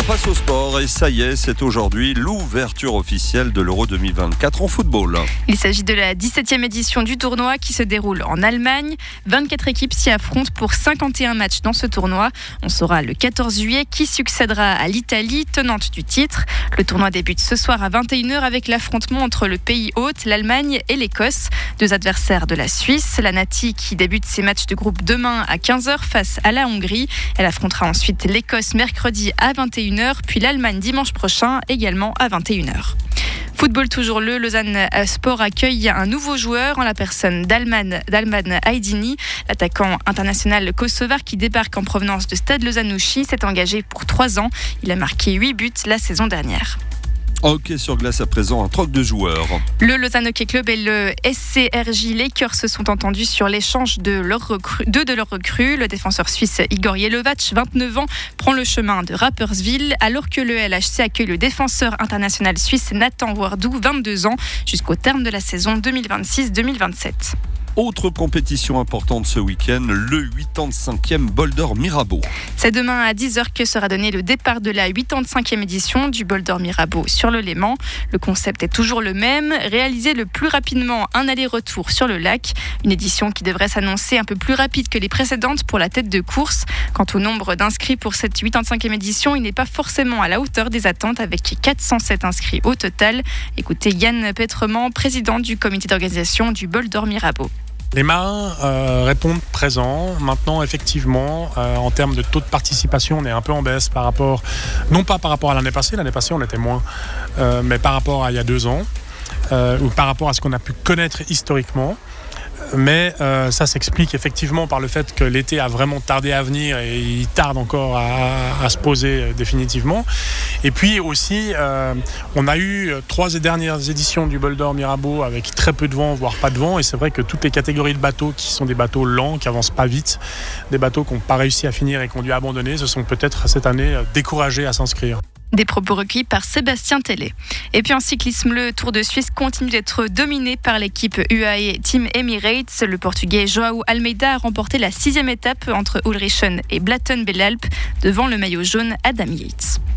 passe au sport et ça y est, c'est aujourd'hui l'ouverture officielle de l'Euro 2024 en football. Il s'agit de la 17e édition du tournoi qui se déroule en Allemagne. 24 équipes s'y affrontent pour 51 matchs dans ce tournoi. On saura le 14 juillet qui succédera à l'Italie, tenante du titre. Le tournoi débute ce soir à 21h avec l'affrontement entre le pays hôte, l'Allemagne et l'Écosse. Deux adversaires de la Suisse. La Nati qui débute ses matchs de groupe demain à 15h face à la Hongrie. Elle affrontera ensuite l'Écosse mercredi à 21h, puis l'Allemagne dimanche prochain également à 21h. Football toujours, le Lausanne Sport accueille un nouveau joueur en la personne d'Alman Aydini. L'attaquant international kosovar qui débarque en provenance de Stade Lausanne-Ouchy s'est engagé pour 3 ans. Il a marqué 8 buts la saison dernière. Hockey sur glace à présent, un troc de joueurs. Le Lausanne Hockey Club et le SCRJ Lakers se sont entendus sur l'échange de deux de leurs recrues. Le défenseur suisse Igor Yelovac, 29 ans, prend le chemin de Rapperswil, alors que le LHC accueille le défenseur international suisse Nathan Wardou, 22 ans, jusqu'au terme de la saison 2026-2027. Autre compétition importante ce week-end, le 85e Bol d'Or Mirabeau. C'est demain à 10h que sera donné le départ de la 85e édition du Bol d'Or Mirabeau sur le Léman. Le concept est toujours le même, réaliser le plus rapidement un aller-retour sur le lac. Une édition qui devrait s'annoncer un peu plus rapide que les précédentes pour la tête de course. Quant au nombre d'inscrits pour cette 85e édition, il n'est pas forcément à la hauteur des attentes avec 407 inscrits au total. Écoutez Yann Petrement, président du comité d'organisation du Bol d'Or Mirabeau. Les marins répondent présents. Maintenant, effectivement, en termes de taux de participation, on est un peu en baisse non pas par rapport à l'année passée on était moins, mais par rapport à il y a 2 ans, ou par rapport à ce qu'on a pu connaître historiquement. Mais ça s'explique effectivement par le fait que l'été a vraiment tardé à venir et il tarde encore à se poser définitivement. Et puis aussi, on a eu 3 dernières éditions du Bol d'Or Mirabeau avec très peu de vent, voire pas de vent. Et c'est vrai que toutes les catégories de bateaux qui sont des bateaux lents, qui avancent pas vite, des bateaux qui n'ont pas réussi à finir et qui ont dû abandonner, se sont peut-être cette année découragés à s'inscrire. Des propos recueillis par Sébastien Tellet. Et puis en cyclisme, le Tour de Suisse continue d'être dominé par l'équipe UAE Team Emirates. Le Portugais João Almeida a remporté la 6e étape entre Ulrichen et Blatten-Bellalp devant le maillot jaune Adam Yates.